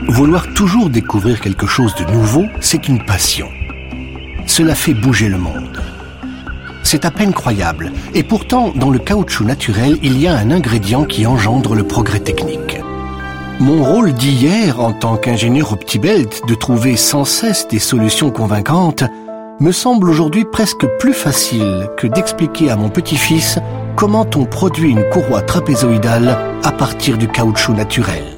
Vouloir toujours découvrir quelque chose de nouveau, c'est une passion. Cela fait bouger le monde. C'est à peine croyable. Et pourtant, dans le caoutchouc naturel, il y a un ingrédient qui engendre le progrès technique. Mon rôle d'hier, en tant qu'ingénieur OptiBelt, de trouver sans cesse des solutions convaincantes, me semble aujourd'hui presque plus facile que d'expliquer à mon petit-fils comment on produit une courroie trapézoïdale à partir du caoutchouc naturel.